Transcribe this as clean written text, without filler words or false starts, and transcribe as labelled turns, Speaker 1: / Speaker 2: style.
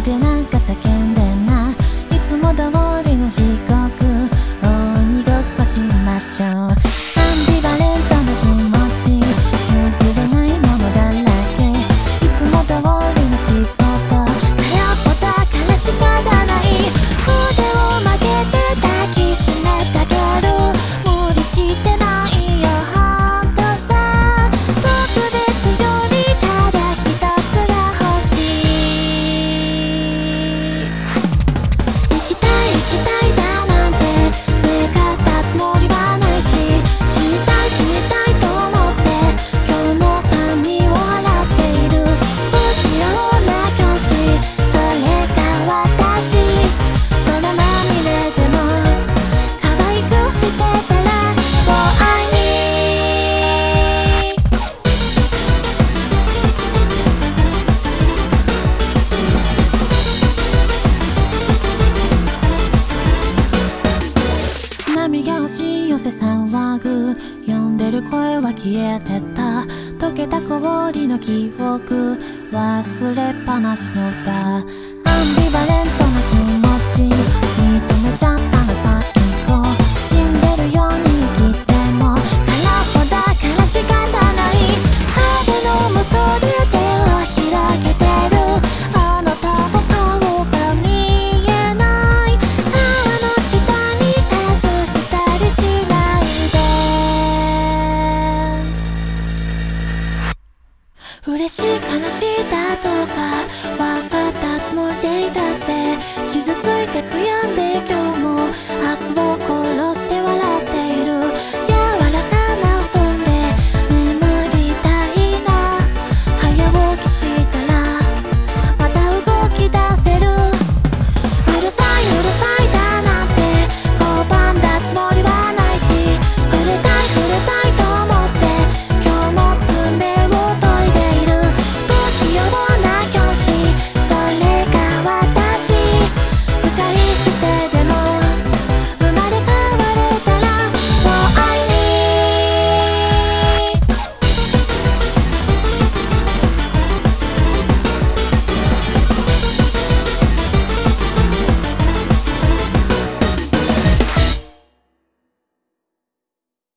Speaker 1: でなんか叫んでない、いつも通りの時刻、鬼ごっこしましょう。アンビバレントな気持ち、譲れないものだらけ、いつも通りの仕事、空っぽだから仕方ない。腕を曲げて抱きしめてあげる、無理してないよほんとさ。特別よりただひたすら欲しい。行きたい行きたいだなんて願ったつもりはないし、死にたい死にたいと思って今日も髪を洗っている。不器用な教師、それが私。空まみれでも可愛くしてたらもう愛に。波が押し寄せ騒ぐ、呼んでる声は消えてた。溶けた氷の記憶、忘れっぱなしの歌。アンビバレントな気持ち、認めちゃったの最後。死んでるように生きても空っぽだから仕方ない。壁の向こうで手を開けてるあなたの顔が見えない。川の下に手振ったりしないで。嬉しい悲しいだとか分かったつもりでいた